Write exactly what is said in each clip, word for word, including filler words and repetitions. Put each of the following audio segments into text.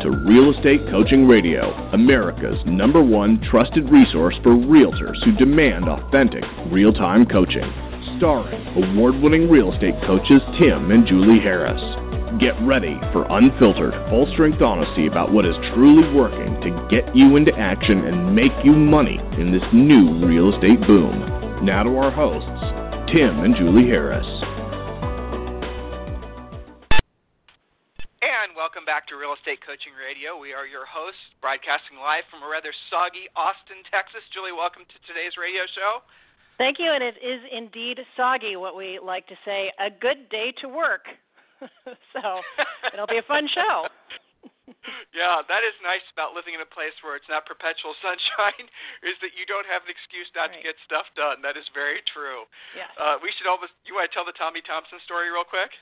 to Real Estate Coaching Radio, America's number one trusted resource for realtors who demand authentic, real-time coaching. Starring award-winning real estate coaches Tim and Julie Harris. Get ready for unfiltered, full-strength honesty about what is truly working to get you into action and make you money in this new real estate boom. Now to our hosts, Tim and Julie Harris. And welcome back to Real Estate Coaching Radio. We are your hosts, broadcasting live from a rather soggy Austin, Texas. Julie, welcome to today's radio show. Thank you, and it is indeed soggy, what we like to say, a good day to work. So it'll be a fun show. Yeah, that is nice about living in a place where it's not perpetual sunshine, is that you don't have an excuse not right. to get stuff done. That is very true. Yeah. Uh, we should almost, you want to tell the Tommy Thompson story real quick?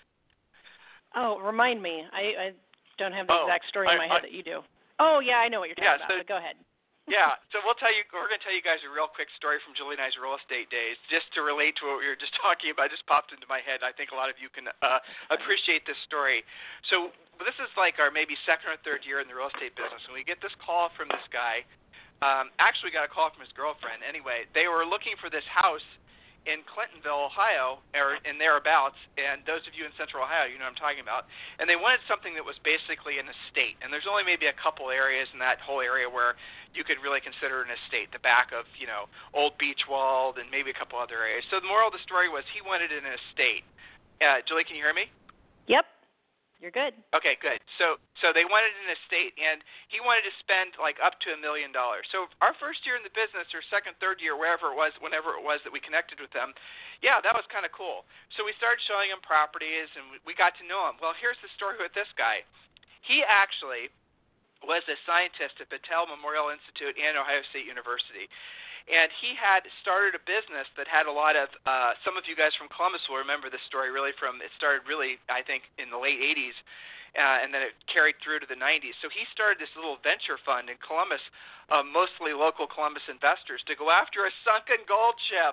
Oh, remind me. I, I don't have the oh, exact story in my I, head I, that you do. Oh, yeah, I know what you're talking yeah, about, so, but go ahead. Yeah, so we'll tell you, we're going to tell you guys a real quick story from Julie and I's real estate days, just to relate to what we were just talking about. It just popped into my head. I think a lot of you can uh, appreciate this story. So this is like our maybe second or third year in the real estate business, and we get this call from this guy. Um, actually, we got a call from his girlfriend. Anyway, they were looking for this house in Clintonville, Ohio, or in thereabouts, and those of you in Central Ohio, you know what I'm talking about. And they wanted something that was basically an estate, and there's only maybe a couple areas in that whole area where you could really consider an estate, the back of, you know, Old Beachwald and maybe a couple other areas. So the moral of the story was he wanted an estate. Uh, Julie, can you hear me? Yep. You're good. Okay, good. So so they wanted an estate, and he wanted to spend like up to a million dollars. So our first year in the business, or second, third year, wherever it was, whenever it was that we connected with them, yeah, that was kind of cool. So we started showing him properties, and we got to know him. Well, here's the story with this guy. He actually was a scientist at Battelle Memorial Institute and Ohio State University. And he had started a business that had a lot of, uh, some of you guys from Columbus will remember this story really from, it started really, I think, in the late eighties, uh, and then it carried through to the nineties. So he started this little venture fund in Columbus, uh, mostly local Columbus investors, to go after a sunken gold ship.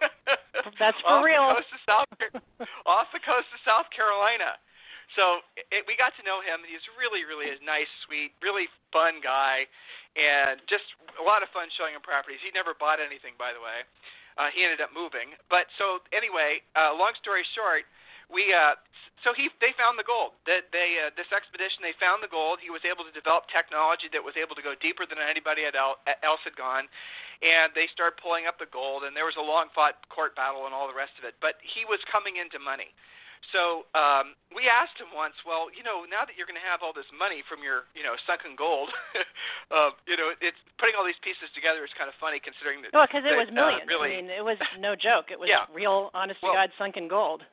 That's for off real. The coast of South, off the coast of South Carolina. So it, we got to know him. He's really, really a nice, sweet, really fun guy, and just a lot of fun showing him properties. He never bought anything, by the way. Uh, he ended up moving. But so anyway, uh, long story short, we uh, so he they found the gold. That they uh, this expedition they found the gold. He was able to develop technology that was able to go deeper than anybody else had gone, and they started pulling up the gold. And there was a long fought court battle and all the rest of it. But he was coming into money. So um, we asked him once, well, you know, now that you're going to have all this money from your, you know, sunken gold, uh, you know, it's putting all these pieces together is kind of funny considering that. Well, because it that, was millions. Uh, really, I mean, it was no joke. It was yeah. real, honest to well, God, sunken gold.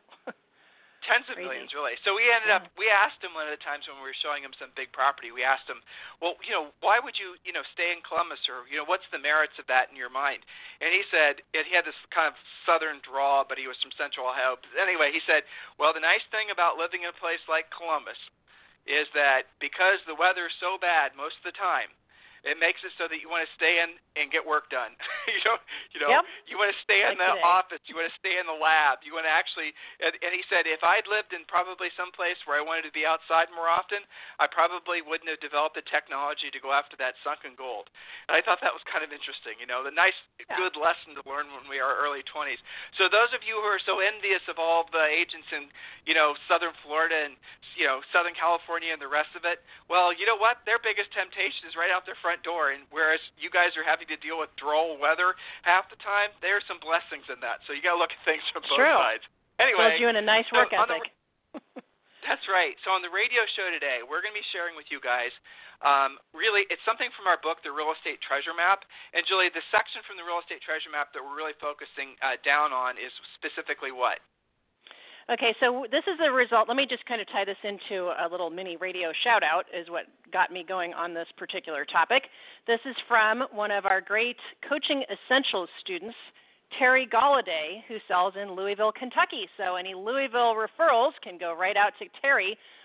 Tens of Crazy. millions, really. So we ended up, we asked him one of the times when we were showing him some big property, we asked him, well, you know, why would you, you know, stay in Columbus, or, you know, what's the merits of that in your mind? And he said, and he had this kind of southern drawl, but he was from Central Ohio. But anyway, he said, well, the nice thing about living in a place like Columbus is that because the weather's so bad most of the time, it makes it so that you want to stay in and get work done. you know, you know, yep. you want to stay in like the today. office. You want to stay in the lab. You want to actually. And, and he said, if I'd lived in probably some place where I wanted to be outside more often, I probably wouldn't have developed the technology to go after that sunken gold. And I thought that was kind of interesting. You know, the nice, yeah. good lesson to learn when we are early twenties. So those of you who are so envious of all the agents in, you know, Southern Florida and, you know, Southern California and the rest of it, well, you know what? Their biggest temptation is right out their front door, and whereas you guys are having to deal with droll weather half the time, there's some blessings in that. So you got to look at things from both True. sides. Anyway, shows you in a nice work so ethic. The, that's right. So on the radio show today, we're going to be sharing with you guys. Um, really, it's something from our book, The Real Estate Treasure Map. And Julie, the section from the Real Estate Treasure Map that we're really focusing uh, down on is specifically what? Okay, so this is the result. Let me just kind of tie this into a little mini radio shout-out is what got me going on this particular topic. This is from one of our great Coaching Essentials students, Terry Galladay, who sells in Louisville, Kentucky. So any Louisville referrals can go right out to Terry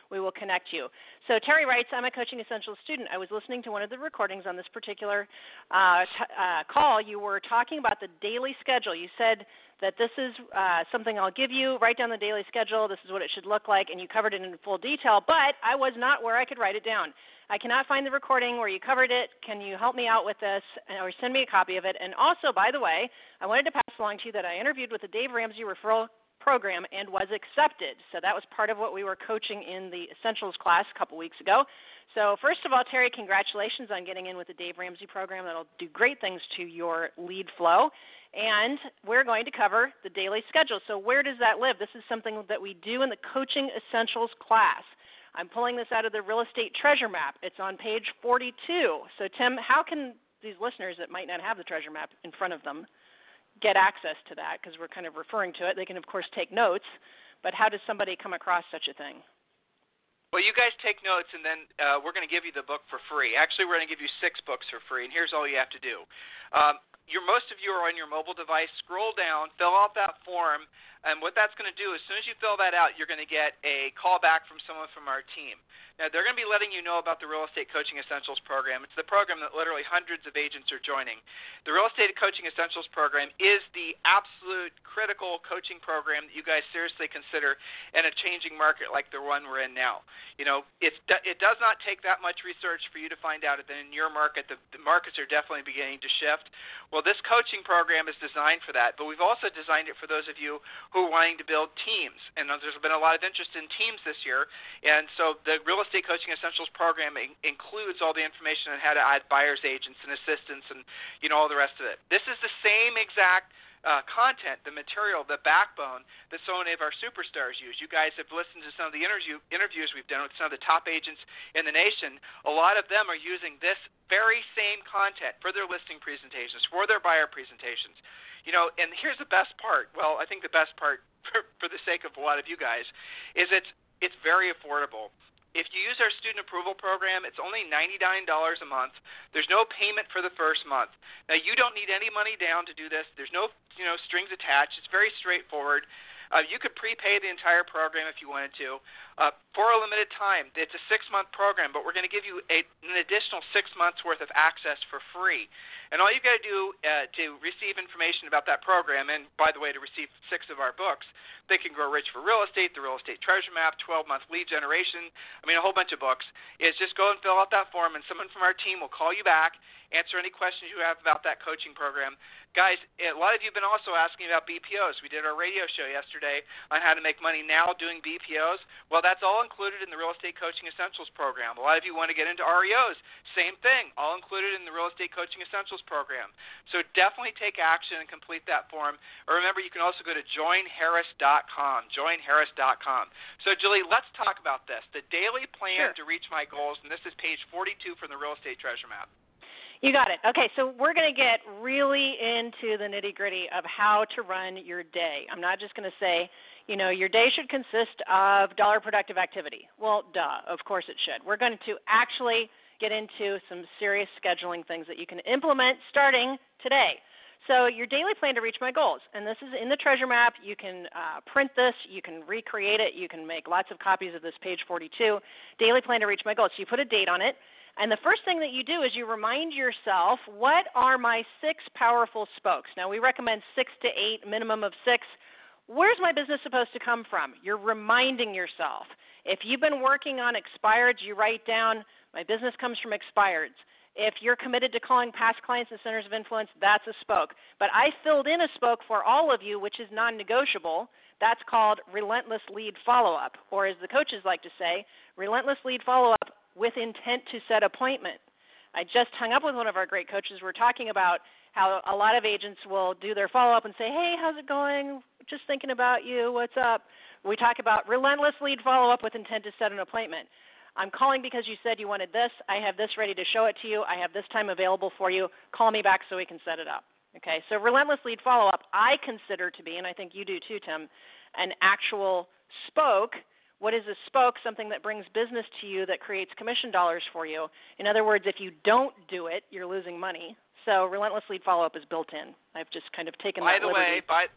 we will connect you. So Terry writes, I'm a Coaching Essentials student. I was listening to one of the recordings on this particular uh, t- uh, call. You were talking about the daily schedule. You said that this is uh, something I'll give you. Write down the daily schedule. This is what it should look like, and you covered it in full detail, but I was not where I could write it down. I cannot find the recording where you covered it. Can you help me out with this or send me a copy of it? And also, by the way, I wanted to pass along to you that I interviewed with the Dave Ramsey referral program and was accepted. So that was part of what we were coaching in the Essentials class a couple weeks ago. So first of all, Terry, congratulations on getting in with the Dave Ramsey program. That'll do great things to your lead flow. And we're going to cover the daily schedule. So where does that live? This is something that we do in the Coaching Essentials class. I'm pulling this out of the Real Estate Treasure Map. It's on page forty-two. So, Tim, how can these listeners that might not have the treasure map in front of them get access to that? Because we're kind of referring to it. They can, of course, take notes. But how does somebody come across such a thing? Well, you guys take notes, and then uh, we're going to give you the book for free. Actually, we're going to give you six books for free, and here's all you have to do. Um, Your, most of you are on your mobile device. Scroll down, fill out that form, and what that's going to do, as soon as you fill that out, you're going to get a call back from someone from our team. Now, they're going to be letting you know about the Real Estate Coaching Essentials program. It's the program that literally hundreds of agents are joining. The Real Estate Coaching Essentials program is the absolute critical coaching program that you guys seriously consider in a changing market like the one we're in now. You know, it's, it does not take that much research for you to find out that in your market, the, the markets are definitely beginning to shift. Well, this coaching program is designed for that, but we've also designed it for those of you who are wanting to build teams. And there's been a lot of interest in teams this year, and so the Real Estate Coaching Essentials program in- includes all the information on how to add buyer's agents and assistants and, you know, all the rest of it. This is the same exact uh, content, the material, the backbone that so many of our superstars use. You guys have listened to some of the interview, interviews we've done with some of the top agents in the nation. A lot of them are using this very same content for their listing presentations, for their buyer presentations. You know, and here's the best part. Well, I think the best part, for, for the sake of a lot of you guys, is it's it's very affordable. If you use our student approval program, it's only ninety-nine dollars a month. There's no payment for the first month. Now, you don't need any money down to do this. There's no, you know, strings attached. It's very straightforward. Uh, you could prepay the entire program if you wanted to. Uh, for a limited time, it's a six-month program, but we're going to give you a, an additional six months' worth of access for free. And all you've got to do uh, to receive information about that program, and by the way, to receive six of our books, Think and Grow Rich for Real Estate, the Real Estate Treasure Map, twelve-month lead generation, I mean a whole bunch of books, is just go and fill out that form, and someone from our team will call you back, answer any questions you have about that coaching program. Guys, a lot of you have been also asking about B P Os. We did our radio show yesterday on how to make money now doing B P Os. Well, that's all included in the Real Estate Coaching Essentials program. A lot of you want to get into R E Os. Same thing, all included in the Real Estate Coaching Essentials program. So definitely take action and complete that form. Or remember, you can also go to join harris dot com, join harris dot com. So, Julie, let's talk about this, the daily plan Sure. to reach my goals, and this is page forty-two from the Real Estate Treasure Map. You got it. Okay, so we're going to get really into the nitty-gritty of how to run your day. I'm not just going to say, you know, your day should consist of dollar productive activity. Well, duh, of course it should. We're going to actually get into some serious scheduling things that you can implement starting today. So your daily plan to reach my goals, and this is in the treasure map. You can uh, print this. You can recreate it. You can make lots of copies of this page forty-two, daily plan to reach my goals. So you put a date on it. And the first thing that you do is you remind yourself, what are my six powerful spokes? Now, we recommend six to eight, minimum of six. Where's my business supposed to come from? You're reminding yourself. If you've been working on expireds, you write down, my business comes from expireds. If you're committed to calling past clients and centers of influence, that's a spoke. But I filled in a spoke for all of you, which is non-negotiable. That's called relentless lead follow-up, or as the coaches like to say, relentless lead follow-up with intent to set appointment. I just hung up with one of our great coaches. We're talking about how a lot of agents will do their follow-up and say, hey, how's it going? Just thinking about you. What's up? We talk about relentless lead follow-up with intent to set an appointment. I'm calling because you said you wanted this. I have this ready to show it to you. I have this time available for you. Call me back so we can set it up. Okay, so relentless lead follow-up I consider to be, and I think you do too, Tim, an actual spoke. What is a spoke? Something that brings business to you that creates commission dollars for you. In other words, if you don't do it, you're losing money. So relentless lead follow-up is built in. I've just kind of taken by that the liberty. way, by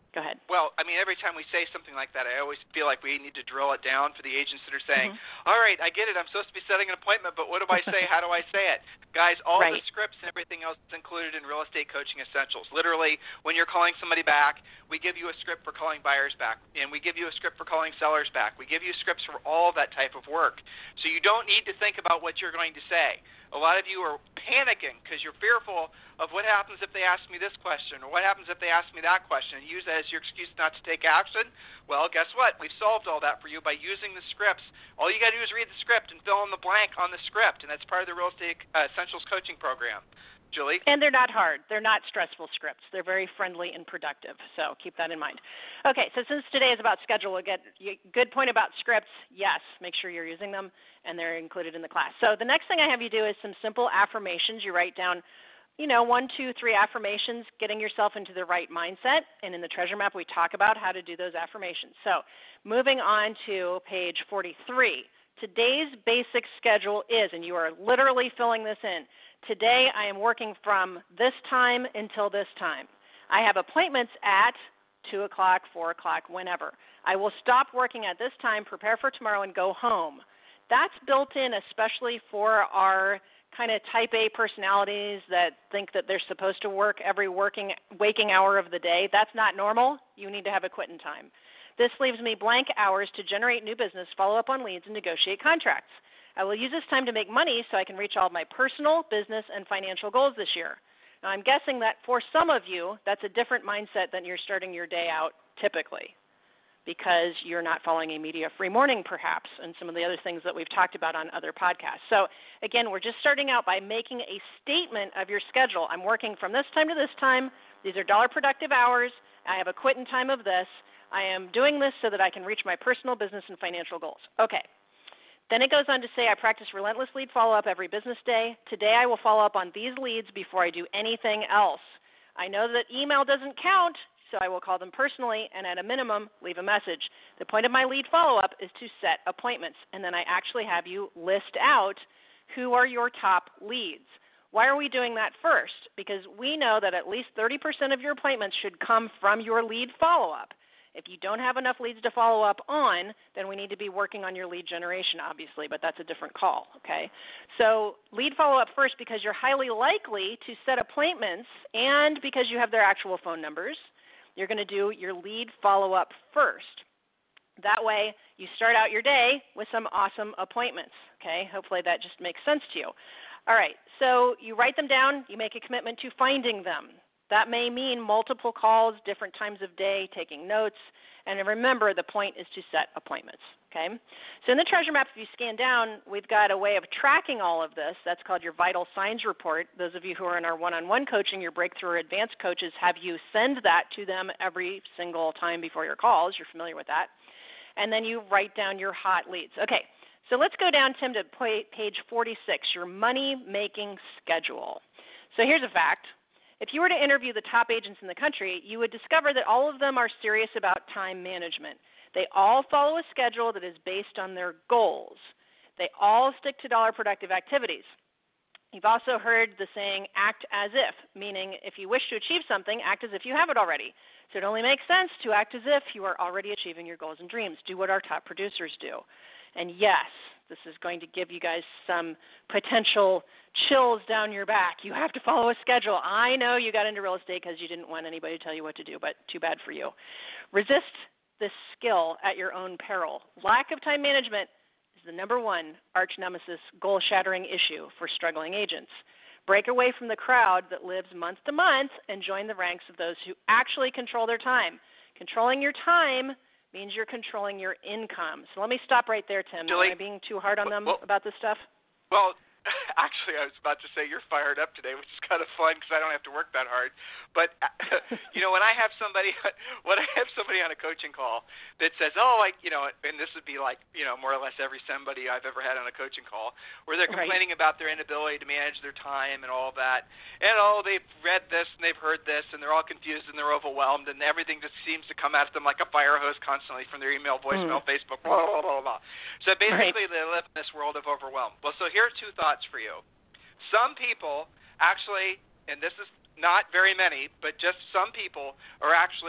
Go ahead. Well, I mean, every time we say something like that, I always feel like we need to drill it down for the agents that are saying, mm-hmm. all right, I get it. I'm supposed to be setting an appointment, but what do I say? How do I say it? Guys, all right. the scripts and everything else is included in Real Estate Coaching Essentials. Literally, when you're calling somebody back, we give you a script for calling buyers back, and we give you a script for calling sellers back. We give you scripts for all that type of work. So you don't need to think about what you're going to say. A lot of you are panicking because you're fearful of what happens if they ask me this question or what happens if they ask me that question, and use that as your excuse not to take action. Well, guess what? We've solved all that for you by using the scripts. All you got to do is read the script and fill in the blank on the script, and that's part of the Real Estate uh, Essentials coaching program. Julie? And they're not hard. They're not stressful scripts. They're very friendly and productive, so keep that in mind. Okay, so since today is about schedule, again, good point about scripts. Yes, make sure you're using them, and they're included in the class. So the next thing I have you do is some simple affirmations. You write down, you know, one, two, three affirmations, getting yourself into the right mindset. And in the treasure map, we talk about how to do those affirmations. So moving on to page forty-three. Today's basic schedule is, and you are literally filling this in, today I am working from this time until this time. I have appointments at two o'clock, four o'clock, whenever. I will stop working at this time, prepare for tomorrow, and go home. That's built in especially for our kind of type A personalities that think that they're supposed to work every working waking hour of the day. That's not normal. You need to have a quitting time. This leaves me blank hours to generate new business, follow up on leads, and negotiate contracts. I will use this time to make money so I can reach all of my personal, business, and financial goals this year. Now, I'm guessing that for some of you, that's a different mindset than you're starting your day out typically, because you're not following a media-free morning, perhaps, and some of the other things that we've talked about on other podcasts. So, again, we're just starting out by making a statement of your schedule. I'm working from this time to this time. These are dollar productive hours. I have a quit-in time of this. I am doing this so that I can reach my personal, business, and financial goals. Okay. Then it goes on to say I practice relentless lead follow-up every business day. Today I will follow up on these leads before I do anything else. I know that email doesn't count, so I will call them personally and at a minimum leave a message. The point of my lead follow-up is to set appointments, and then I actually have you list out who are your top leads. Why are we doing that first? Because we know that at least thirty percent of your appointments should come from your lead follow-up. If you don't have enough leads to follow up on, then we need to be working on your lead generation, obviously, but that's a different call, okay? So lead follow-up first because you're highly likely to set appointments, and because you have their actual phone numbers, you're going to do your lead follow-up first. That way, you start out your day with some awesome appointments, okay? Hopefully that just makes sense to you. All right, so you write them down. You make a commitment to finding them. That may mean multiple calls, different times of day, taking notes. And remember, the point is to set appointments, okay? So in the treasure map, if you scan down, we've got a way of tracking all of this. That's called your vital signs report. Those of you who are in our one-on-one coaching, your breakthrough or advanced coaches, have you send that to them every single time before your calls. You're familiar with that. And then you write down your hot leads. Okay, so let's go down, Tim, to page forty-six, your money-making schedule. So here's a fact. If you were to interview the top agents in the country, you would discover that all of them are serious about time management. They all follow a schedule that is based on their goals. They all stick to dollar productive activities. You've also heard the saying, act as if, meaning if you wish to achieve something, act as if you have it already. So it only makes sense to act as if you are already achieving your goals and dreams. Do what our top producers do. And yes, this is going to give you guys some potential chills down your back. You have to follow a schedule. I know you got into real estate because you didn't want anybody to tell you what to do, but too bad for you. Resist this skill at your own peril. Lack of time management is the number one arch nemesis, goal-shattering issue for struggling agents. Break away from the crowd that lives month to month and join the ranks of those who actually control their time. Controlling your time means you're controlling your income. So let me stop right there, Tim. Julie, Am I being too hard on them well, about this stuff? Well, actually, I was about to say you're fired up today, which is kind of fun because I don't have to work that hard. But, you know, when I have somebody when I have somebody on a coaching call that says, oh, like, you know, and this would be like, you know, more or less every somebody I've ever had on a coaching call, where they're complaining right. about their inability to manage their time and all that. And, oh, they've read this and they've heard this and they're all confused and they're overwhelmed and everything just seems to come at them like a fire hose constantly from their email, voicemail, mm. Facebook, blah, blah, blah, blah. So basically right. they live in this world of overwhelm. Well, so here are two thoughts for you. Some people actually, and this is not very many, but just some people are actually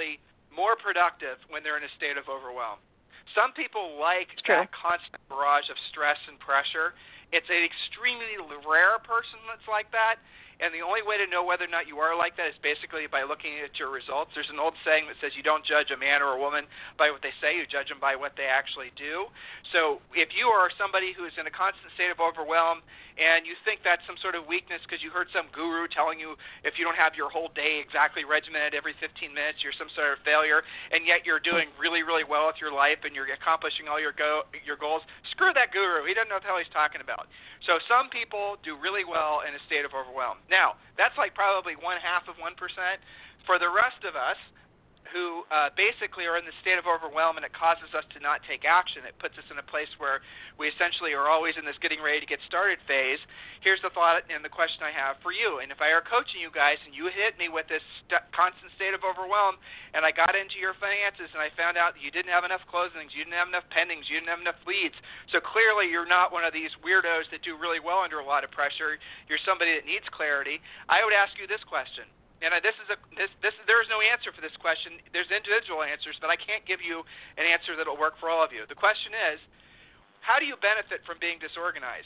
more productive when they're in a state of overwhelm. Some people like that constant barrage of stress and pressure. It's an extremely rare person that's like that, and the only way to know whether or not you are like that is basically by looking at your results. There's an old saying that says you don't judge a man or a woman by what they say, you judge them by what they actually do. So if you are somebody who is in a constant state of overwhelm and you think that's some sort of weakness because you heard some guru telling you if you don't have your whole day exactly regimented every fifteen minutes, you're some sort of failure, and yet you're doing really, really well with your life and you're accomplishing all your go your goals, screw that guru. He doesn't know what the hell he's talking about. So some people do really well in a state of overwhelm. Now, that's like probably one half of one percent. For the rest of us who uh, basically are in the state of overwhelm and it causes us to not take action, it puts us in a place where we essentially are always in this getting ready to get started phase. Here's the thought and the question I have for you. And if I were coaching you guys and you hit me with this st- constant state of overwhelm and I got into your finances and I found out that you didn't have enough closings, you didn't have enough pendings, you didn't have enough leads, so clearly you're not one of these weirdos that do really well under a lot of pressure, you're somebody that needs clarity, I would ask you this question. And this is a this this there is no answer for this question. There's individual answers, but I can't give you an answer that will work for all of you. The question is, how do you benefit from being disorganized?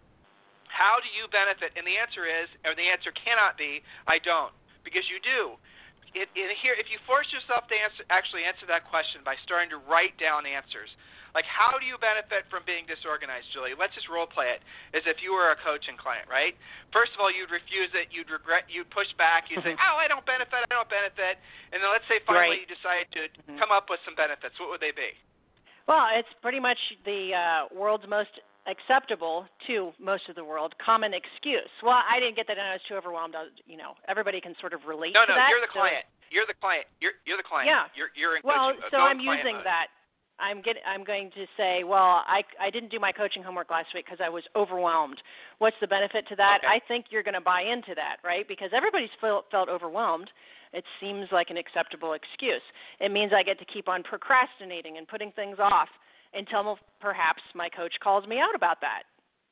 How do you benefit? And the answer is, or the answer cannot be, I don't, because you do. It, it, here, if you force yourself to answer, actually answer that question by starting to write down answers, like how do you benefit from being disorganized, Julie? Let's just role play it as if you were a coaching client, right? First of all, you'd refuse it, you'd regret, you'd push back, you'd say, oh, I don't benefit, I don't benefit. And then let's say finally right. you decide to mm-hmm. come up with some benefits. What would they be? Well, it's pretty much the uh, world's most acceptable to most of the world common excuse. Well, I didn't get that and I was too overwhelmed. I was, you know, everybody can sort of relate no, to no, that. No, you're the so client. You're the client. You're you're the client. Yeah. You're you're in well, coaching. so I'm client using mode. that. I'm get, I'm going to say, well, I, I didn't do my coaching homework last week because I was overwhelmed. What's the benefit to that? Okay. I think you're going to buy into that, right? Because everybody's felt, felt overwhelmed. It seems like an acceptable excuse. It means I get to keep on procrastinating and putting things off until perhaps my coach calls me out about that.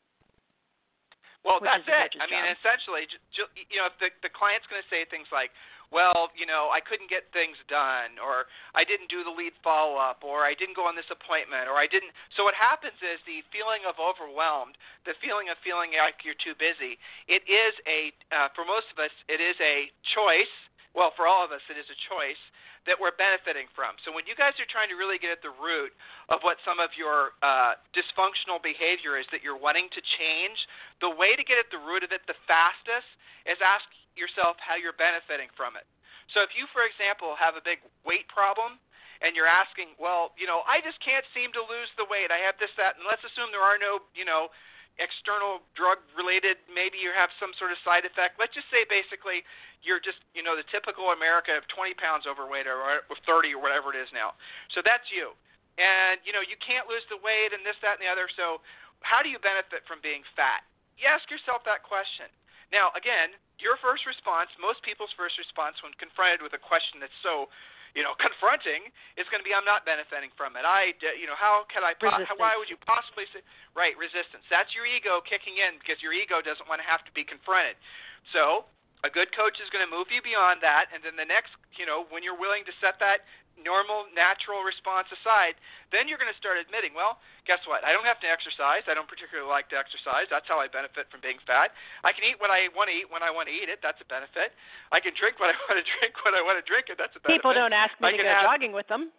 Well, that's it. I job. mean, essentially, you know, if the, the client's going to say things like, well, you know, I couldn't get things done, or I didn't do the lead follow-up, or I didn't go on this appointment, or I didn't. So what happens is the feeling of overwhelmed, the feeling of feeling like you're too busy, it is a, uh, for most of us, it is a choice. Well, for all of us, it is a choice that we're benefiting from. So when you guys are trying to really get at the root of what some of your uh, dysfunctional behavior is that you're wanting to change, the way to get at the root of it the fastest is ask yourself how you're benefiting from it. So if you, for example, have a big weight problem and you're asking, well, you know, I just can't seem to lose the weight. I have this, that, and let's assume there are no, you know, external drug-related, maybe you have some sort of side effect. Let's just say basically you're just, you know, the typical American of twenty pounds overweight or thirty or whatever it is now. So that's you. And, you know, you can't lose the weight and this, that, and the other. So how do you benefit from being fat? You ask yourself that question. Now, again, your first response, most people's first response when confronted with a question that's so, you know, confronting is going to be, I'm not benefiting from it. I, you know, how can I, po- how, why would you possibly say, right, resistance. That's your ego kicking in because your ego doesn't want to have to be confronted. So a good coach is going to move you beyond that, and then the next, you know, when you're willing to set that normal, natural response aside, then you're going to start admitting, well, guess what? I don't have to exercise. I don't particularly like to exercise. That's how I benefit from being fat. I can eat what I want to eat when I want to eat it. That's a benefit. I can drink what I want to drink when I want to drink it. That's a benefit. People don't ask me I to go have... jogging with them.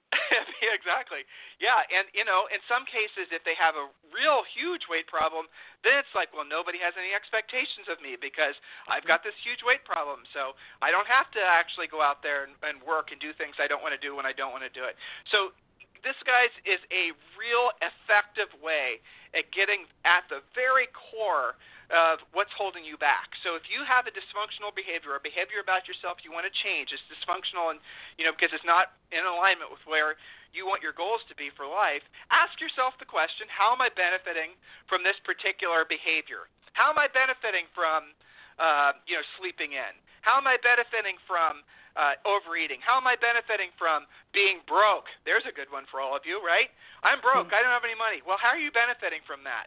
Yeah, exactly. Yeah, and, you know, in some cases, if they have a real huge weight problem, then it's like, well, nobody has any expectations of me because I've got this huge weight problem. So I don't have to actually go out there and, and work and do things I don't want to do when I don't want to do it. So this, guys, is a real effective way at getting at the very core of what's holding you back. So if you have a dysfunctional behavior, a behavior about yourself you want to change, it's dysfunctional and, you know, because it's not in alignment with where you want your goals to be for life, ask yourself the question, how am I benefiting from this particular behavior? How am I benefiting from, uh, you know, sleeping in? How am I benefiting from uh, overeating? How am I benefiting from being broke? There's a good one for all of you, right? I'm broke. I don't have any money. Well, how are you benefiting from that?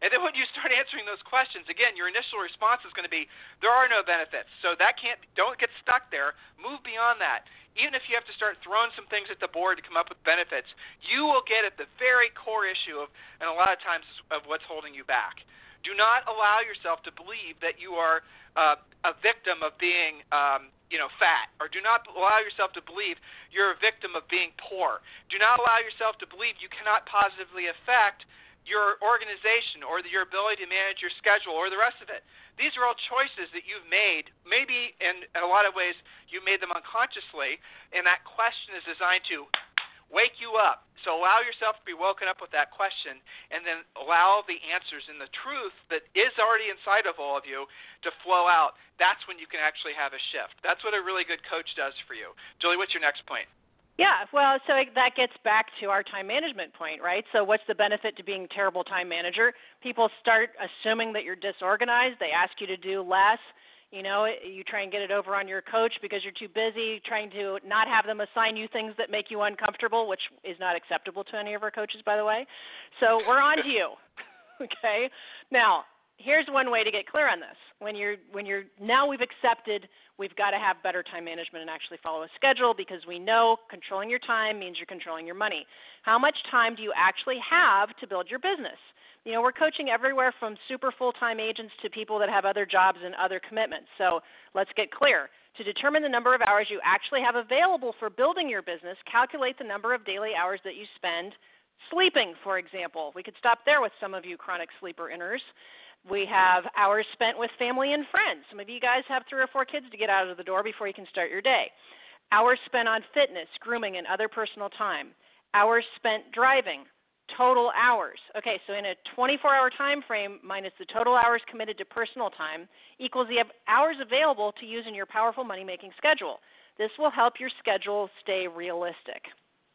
And then when you start answering those questions, again, your initial response is going to be, there are no benefits. So that can't, don't get stuck there. Move beyond that. Even if you have to start throwing some things at the board to come up with benefits, you will get at the very core issue of, and a lot of times, of what's holding you back. Do not allow yourself to believe that you are uh, a victim of being, um, you know, fat, or do not allow yourself to believe you're a victim of being poor. Do not allow yourself to believe you cannot positively affect your organization or your ability to manage your schedule or the rest of it. These are all choices that you've made. Maybe in, in a lot of ways you made them unconsciously, and that question is designed to wake you up. So allow yourself to be woken up with that question, and then allow the answers and the truth that is already inside of all of you to flow out. That's when you can actually have a shift. That's what a really good coach does for you. Julie, what's your next point? Yeah, well, so that gets back to our time management point, right? So what's the benefit to being a terrible time manager? People start assuming that you're disorganized. They ask you to do less. You know, you try and get it over on your coach because you're too busy trying to not have them assign you things that make you uncomfortable, which is not acceptable to any of our coaches, by the way. So we're on to you, okay? Now, here's one way to get clear on this. When you're, when you're, now we've accepted we've got to have better time management and actually follow a schedule because we know controlling your time means you're controlling your money. How much time do you actually have to build your business? You know, we're coaching everywhere from super full-time agents to people that have other jobs and other commitments. So let's get clear. To determine the number of hours you actually have available for building your business, calculate the number of daily hours that you spend sleeping, for example. We could stop there with some of you chronic sleeper inners. We have hours spent with family and friends. Some of you guys have three or four kids to get out of the door before you can start your day. Hours spent on fitness, grooming, and other personal time. Hours spent driving. Total hours. Okay, so in a twenty-four hour time frame minus the total hours committed to personal time equals the hours available to use in your powerful money-making schedule. This will help your schedule stay realistic.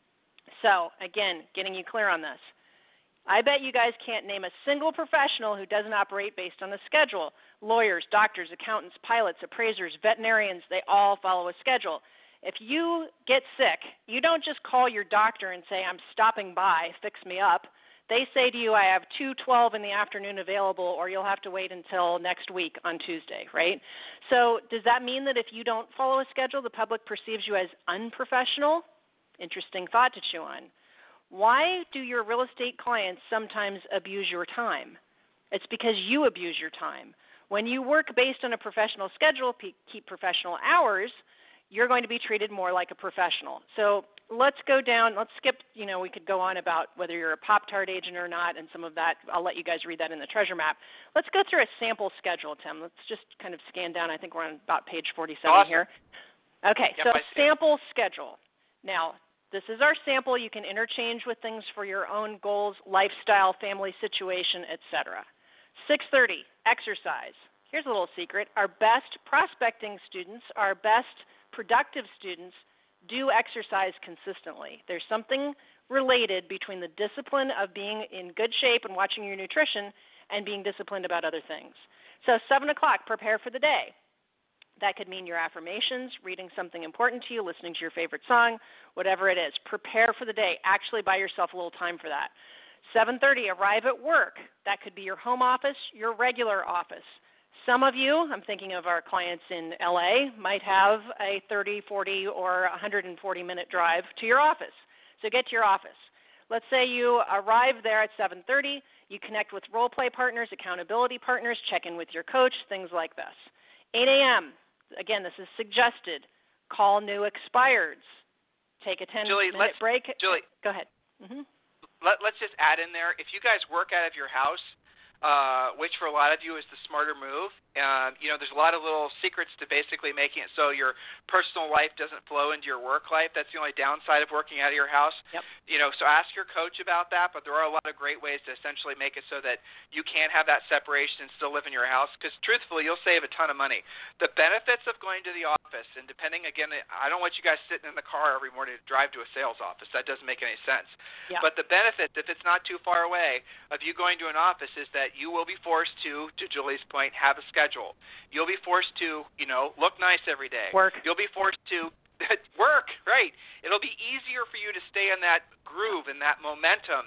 So, again, getting you clear on this. I bet you guys can't name a single professional who doesn't operate based on a schedule. Lawyers, doctors, accountants, pilots, appraisers, veterinarians, they all follow a schedule. If you get sick, you don't just call your doctor and say, I'm stopping by, fix me up. They say to you, I have two twelve in the afternoon available, or you'll have to wait until next week on Tuesday, right? So does that mean that if you don't follow a schedule, the public perceives you as unprofessional? Interesting thought to chew on. Why do your real estate clients sometimes abuse your time? It's because you abuse your time. When you work based on a professional schedule, keep professional hours, you're going to be treated more like a professional. So let's go down, let's skip, you know, we could go on about whether you're a Pop-Tart agent or not and some of that. I'll let you guys read that in the treasure map. Let's go through a sample schedule, Tim. Let's just kind of scan down. I think we're on about page forty-seven awesome. Here. Okay, yep, so sample schedule. Now, this is our sample. You can interchange with things for your own goals, lifestyle, family situation, et cetera. six thirty, exercise. Here's a little secret. Our best prospecting students, our best productive students, do exercise consistently. There's something related between the discipline of being in good shape and watching your nutrition and being disciplined about other things. So seven o'clock, prepare for the day. That could mean your affirmations, reading something important to you, listening to your favorite song, whatever it is. Prepare for the day. Actually buy yourself a little time for that. seven thirty, arrive at work. That could be your home office, your regular office. Some of you, I'm thinking of our clients in L A, might have a thirty, forty, or one hundred forty minute drive to your office. So get to your office. Let's say you arrive there at seven thirty. You connect with role play partners, accountability partners, check in with your coach, things like this. eight a.m., again, this is suggested. Call new expireds. Take a ten-minute break. Julie, go ahead. Mm-hmm. Let, let's just add in there, if you guys work out of your house, uh, which for a lot of you is the smarter move, uh, you know, there's a lot of little secrets to basically making it so your personal life doesn't flow into your work life. That's the only downside of working out of your house. Yep. You know, so ask your coach about that, but there are a lot of great ways to essentially make it so that you can have that separation and still live in your house, because truthfully, you'll save a ton of money. The benefits of going to the office, and depending, again, I don't want you guys sitting in the car every morning to drive to a sales office. That doesn't make any sense. Yeah. But the benefits, if it's not too far away, of you going to an office is that you will be forced to, to Julie's point, have a schedule. You'll be forced to, you know, look nice every day. Work. You'll be forced to work, right. It'll be easier for you to stay in that groove and that momentum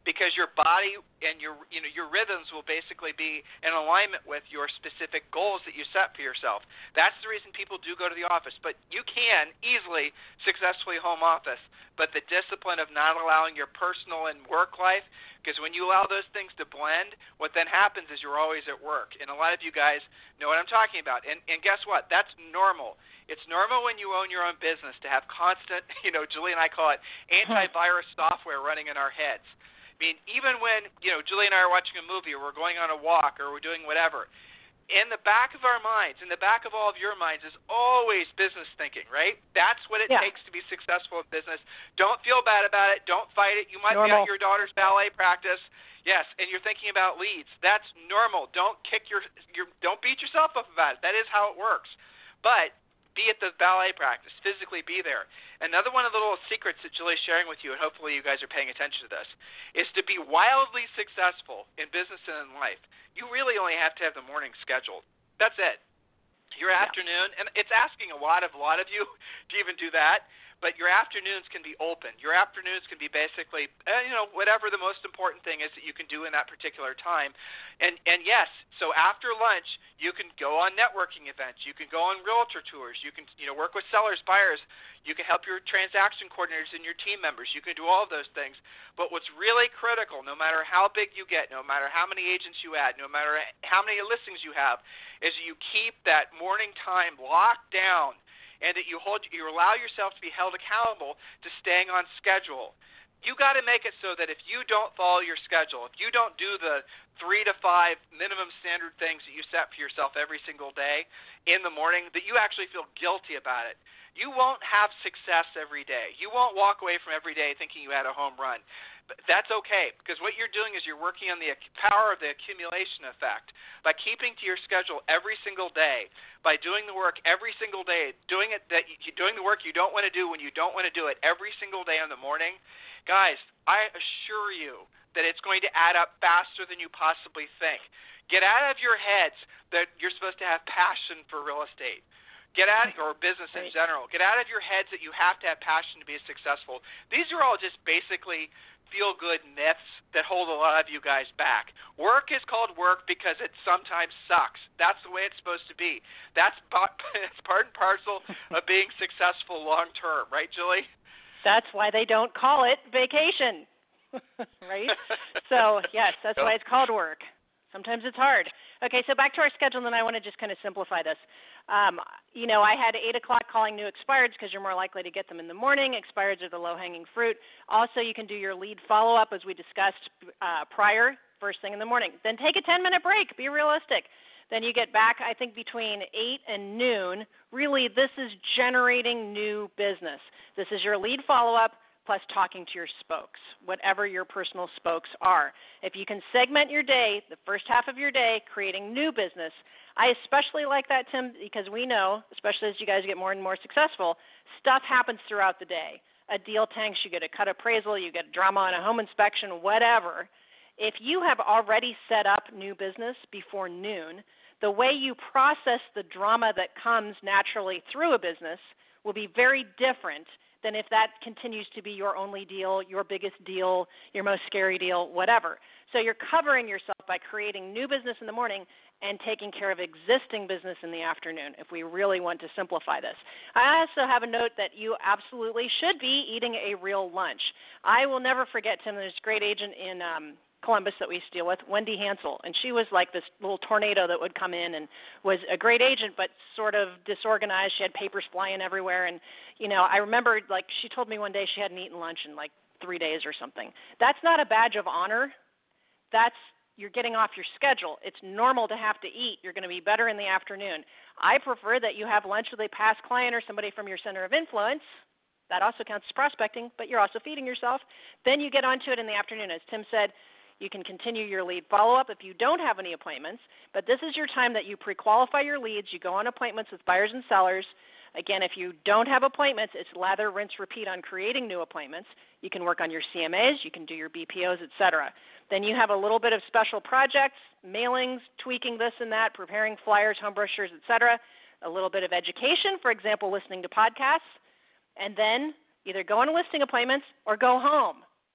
because your body and your you know your rhythms will basically be in alignment with your specific goals that you set for yourself. That's the reason people do go to the office. But you can easily successfully home office, but the discipline of not allowing your personal and work life, because when you allow those things to blend, what then happens is you're always at work. And a lot of you guys know what I'm talking about. And and guess what? That's normal. It's normal when you own your own business to have constant, you know, Julie and I call it antivirus software running in our heads. I mean, even when, you know, Julie and I are watching a movie or we're going on a walk or we're doing whatever, in the back of our minds, in the back of all of your minds is always business thinking, right? That's what it yeah. takes to be successful in business. Don't feel bad about it. Don't fight it. You might normal. be at your daughter's ballet practice. Yes, and you're thinking about leads. That's normal. Don't kick your, your don't beat yourself up about it. That is how it works. But be at the ballet practice, physically be there. Another one of the little secrets that Julie's sharing with you, and hopefully you guys are paying attention to this, is to be wildly successful in business and in life. You really only have to have the morning scheduled. That's it. Your yeah. afternoon, and it's asking a lot of a lot of you to even do that, but your afternoons can be open. Your afternoons can be basically, uh, you know, whatever the most important thing is that you can do in that particular time. And and yes, so after lunch, you can go on networking events. You can go on realtor tours. You can, you know, work with sellers, buyers. You can help your transaction coordinators and your team members. You can do all of those things. But what's really critical, no matter how big you get, no matter how many agents you add, no matter how many listings you have, is you keep that morning time locked down, and that you hold, you allow yourself to be held accountable to staying on schedule. You got to make it so that if you don't follow your schedule, if you don't do the three to five minimum standard things that you set for yourself every single day in the morning, that you actually feel guilty about it. You won't have success every day. You won't walk away from every day thinking you had a home run. But that's okay, because what you're doing is you're working on the power of the accumulation effect. By keeping to your schedule every single day, by doing the work every single day, doing it that you, doing the work you don't want to do when you don't want to do it every single day in the morning, guys, I assure you that it's going to add up faster than you possibly think. Get out of your heads that you're supposed to have passion for real estate. Get out, or business in general. Get out of your heads that you have to have passion to be successful. These are all just basically feel-good myths that hold a lot of you guys back. Work is called work because it sometimes sucks. That's the way it's supposed to be. That's part and parcel of being successful long-term, right, Julie? That's why they don't call it vacation, right? So, yes, that's why it's called work. Sometimes it's hard. Okay, so back to our schedule, and then I want to just kind of simplify this. Um, you know, I had eight o'clock calling new expireds because you're more likely to get them in the morning. Expireds are the low-hanging fruit. Also, you can do your lead follow-up, as we discussed uh, prior, first thing in the morning. Then take a ten-minute break. Be realistic. Then you get back, I think, between eight and noon. Really, this is generating new business. This is your lead follow-up plus talking to your spokes, whatever your personal spokes are. If you can segment your day, the first half of your day, creating new business, I especially like that, Tim, because we know, especially as you guys get more and more successful, stuff happens throughout the day. A deal tanks, you get a cut appraisal, you get drama on a home inspection, whatever. If you have already set up new business before noon, the way you process the drama that comes naturally through a business will be very different than if that continues to be your only deal, your biggest deal, your most scary deal, whatever. So you're covering yourself by creating new business in the morning and taking care of existing business in the afternoon, if we really want to simplify this. I also have a note that you absolutely should be eating a real lunch. I will never forget, Tim, there's a great agent in um, Columbus that we used to deal with, Wendy Hansel, and she was like this little tornado that would come in and was a great agent but sort of disorganized. She had papers flying everywhere, and, you know, I remember, like, she told me one day she hadn't eaten lunch in, like, three days or something. That's not a badge of honor. That's you're getting off your schedule. It's normal to have to eat. You're going to be better in the afternoon. I prefer that you have lunch with a past client or somebody from your center of influence. That also counts as prospecting, but you're also feeding yourself. Then you get onto it in the afternoon. As Tim said, you can continue your lead follow-up if you don't have any appointments, but this is your time that you pre-qualify your leads. You go on appointments with buyers and sellers. Again, if you don't have appointments, it's lather, rinse, repeat on creating new appointments. You can work on your C M As, you can do your B P Os, et cetera. Then you have a little bit of special projects, mailings, tweaking this and that, preparing flyers, home brochures, et cetera. A little bit of education, for example, listening to podcasts. And then either go on listing appointments or go home.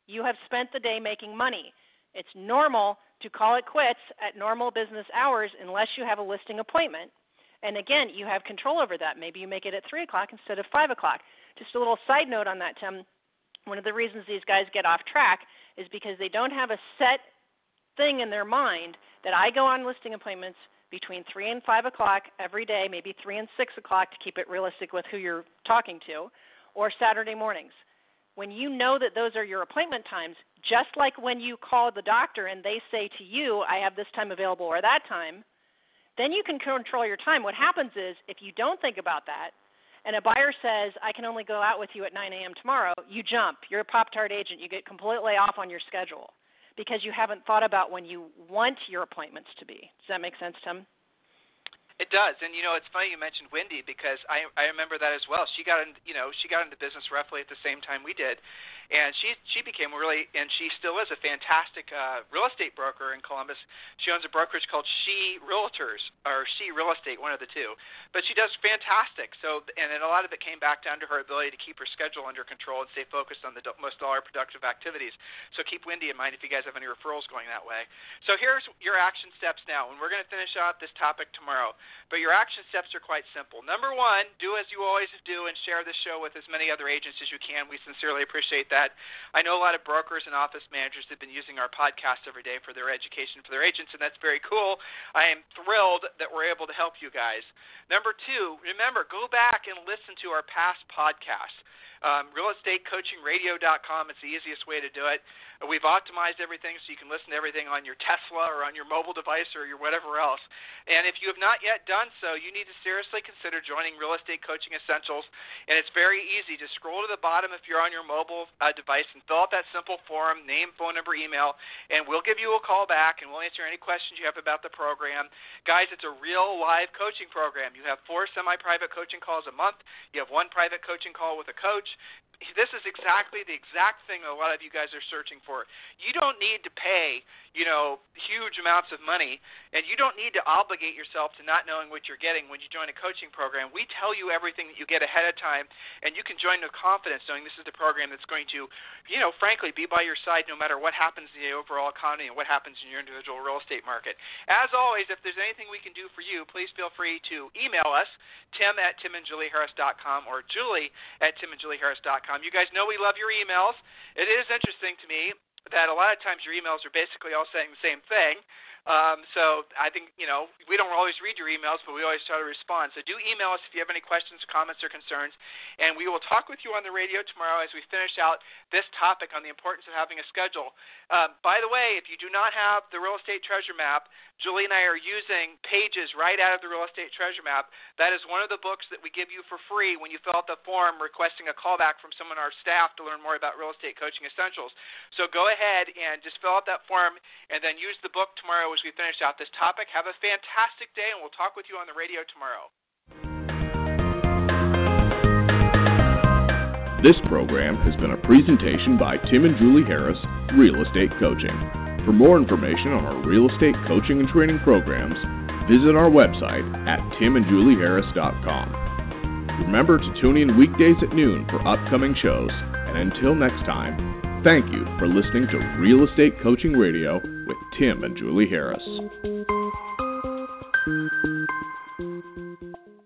You have spent the day making money. It's normal to call it quits at normal business hours unless you have a listing appointment. And again, you have control over that. Maybe you make it at three o'clock instead of five o'clock. Just a little side note on that, Tim. One of the reasons these guys get off track is because they don't have a set thing in their mind that I go on listing appointments between three and five o'clock every day, maybe three and six o'clock to keep it realistic with who you're talking to, or Saturday mornings. When you know that those are your appointment times, just like when you call the doctor and they say to you, I have this time available or that time, then you can control your time. What happens is if you don't think about that and a buyer says, I can only go out with you at nine a.m. tomorrow, you jump. You're a Pop-Tart agent. You get completely off on your schedule because you haven't thought about when you want your appointments to be. Does that make sense, Tim? It does, and you know it's funny you mentioned Wendy because I I remember that as well. She got in, you know she got into business roughly at the same time we did, and she she became really and she still is a fantastic uh, real estate broker in Columbus. She owns a brokerage called She Realtors or She Real Estate, one of the two. But she does fantastic. So and then a lot of it came back down to her ability to keep her schedule under control and stay focused on the do- most dollar productive activities. So keep Wendy in mind if you guys have any referrals going that way. So here's your action steps now, and we're going to finish out this topic tomorrow. But your action steps are quite simple. Number one, do as you always do and share this show with as many other agents as you can. We sincerely appreciate that. I know a lot of brokers and office managers have been using our podcast every day for their education for their agents, and that's very cool. I am thrilled that we're able to help you guys. Number two, remember, go back and listen to our past podcasts. Um, real estate coaching radio dot com is the easiest way to do it. We've optimized everything so you can listen to everything on your Tesla or on your mobile device or your whatever else. And if you have not yet done so, you need to seriously consider joining Real Estate Coaching Essentials. And it's very easy. Just scroll to the bottom if you're on your mobile uh, device and fill out that simple form, name, phone number, email, and we'll give you a call back and we'll answer any questions you have about the program. Guys, it's a real live coaching program. You have four semi-private coaching calls a month. You have one private coaching call with a coach. This is exactly the exact thing a lot of you guys are searching for. You don't need to pay, you know, huge amounts of money, and you don't need to obligate yourself to not knowing what you're getting when you join a coaching program. We tell you everything that you get ahead of time, and you can join with confidence knowing this is the program that's going to, you know, frankly, be by your side no matter what happens in the overall economy and what happens in your individual real estate market. As always, if there's anything we can do for you, please feel free to email us, Tim at tim and julie harris dot com or Julie at tim and julie harris dot com. You guys know we love your emails. It is interesting to me that a lot of times your emails are basically all saying the same thing. Um, so I think, you know, we don't always read your emails, but we always try to respond. So do email us if you have any questions, comments, or concerns, and we will talk with you on the radio tomorrow as we finish out this topic on the importance of having a schedule. Um, by the way, if you do not have the Real Estate Treasure Map, Julie and I are using pages right out of the Real Estate Treasure Map. That is one of the books that we give you for free when you fill out the form requesting a callback from someone on our staff to learn more about Real Estate Coaching Essentials. So go ahead and just fill out that form and then use the book tomorrow as we finish out this topic. Have a fantastic day, and we'll talk with you on the radio tomorrow. This program has been a presentation by Tim and Julie Harris, Real Estate Coaching. For more information on our real estate coaching and training programs, visit our website at tim and julie harris dot com. Remember to tune in weekdays at noon for upcoming shows, and until next time, thank you for listening to Real Estate Coaching Radio with Tim and Julie Harris.